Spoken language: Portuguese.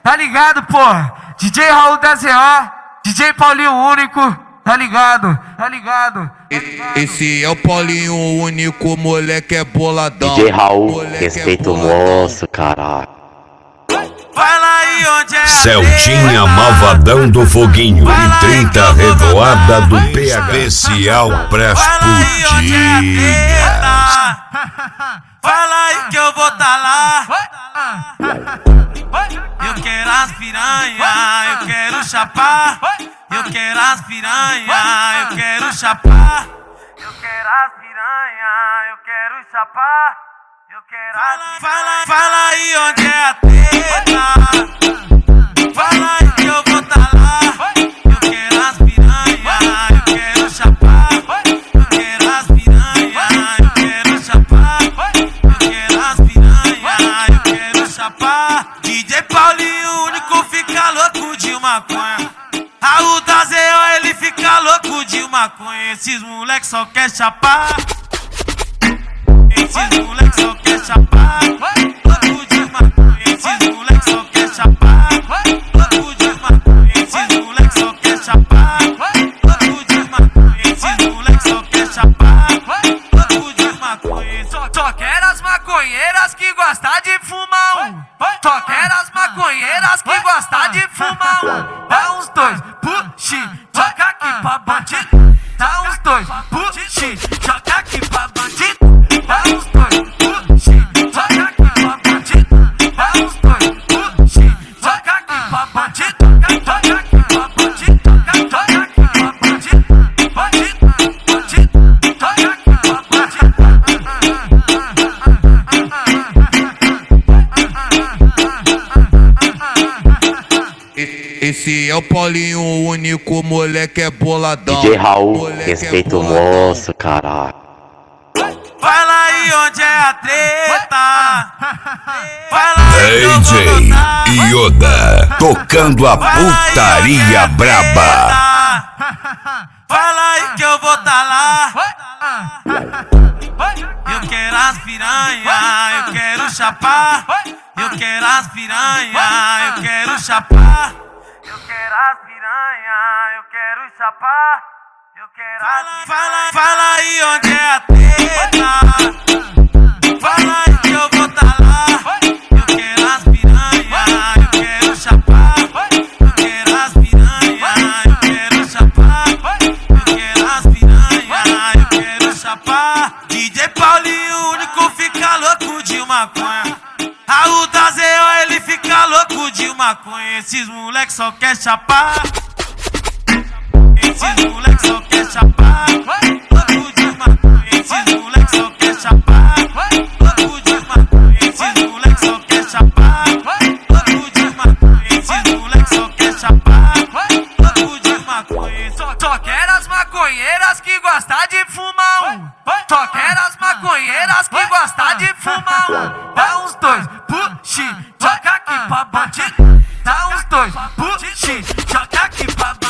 Tá ligado, porra? DJ Raul da ZO, DJ Paulinho Único, tá ligado? Tá ligado? Esse é o Paulinho Único, moleque é boladão. DJ Raul, respeita o moço, caralho. Fala aí onde é. Celdinha Malvadão do Foguinho e 30 revoada do PH. Especial pras putinhas. Fala aí que eu vou tá lá. Eu quero as piranha, eu quero chapar. Eu quero as piranha, eu quero chapar. Eu quero as piranha, eu quero chapar. Eu quero as... Fala aí onde é a treta. Fala aí que eu vou tá lá. Eu quero as piranha, eu quero chapar. Eu quero as piranha, eu quero chapar. Eu quero as piranha, eu quero chapar. DJ Paulinho Único fica louco de maconha. Raul da ZO, ele fica louco de maconha. Esses moleques só quer chapar. Esses moleques só quer chapar. Louco de maconha. Esses moleques só quer chapar. Louco de maconha. Esses moleques só quer chapar. Louco de maconha. Esses moleques só quer chapar. Louco de maconha. Só quero as maconheiras que gostam de fumar um. Só quero as maconheiras que gostam de fumar um. Dá uns dois, puxi, joga aqui pra bandido. Dá uns dois, puxi, joga aqui pra bandido. Dá uns dois, puxi, joga aqui pra bandido. Dá uns dois, puxi, joga aqui pra bandido. Joga aqui pra bandido, joga aqui pra bandido. Bandido, bandido, joga aqui pra bandido. Esse é o Paulinho Único, moleque é boladão. DJ Raul, respeita o moço, caralho. Fala aí onde é a treta. Fala aí DJ Yoda tocando a putaria braba. Fala aí que eu vou tá lá. Eu quero as piranha, eu quero chapar. Eu quero as piranha, eu quero chapar. Eu quero as piranha, eu quero chapar. Eu quero as... Fala aí onde é a treta. Fala aí que eu vou tá lá. Eu quero as piranha, eu quero chapar. Eu quero as piranha, eu quero chapar. Eu quero as piranha, eu quero chapar. DJ Paulinho Único fica louco de maconha. Raul da ZO, ele fica louco de maconha. Esses moleques só quer chapar. Esses moleques só quer chapar. Louco de maconha. Esses moleques só quer chapar. Louco de maconha. Esses moleques só quer chapar. Louco de maconha. Esses moleques só quer chapar. Louco de maconha. Só quero as maconheiras que gostam de fumar um. Só quero as maconheiras que gostam de fumar um. Dá uns dois, puxi, joga aqui pra bandido. Dá uns dois, puxi, joga aqui pra bandido.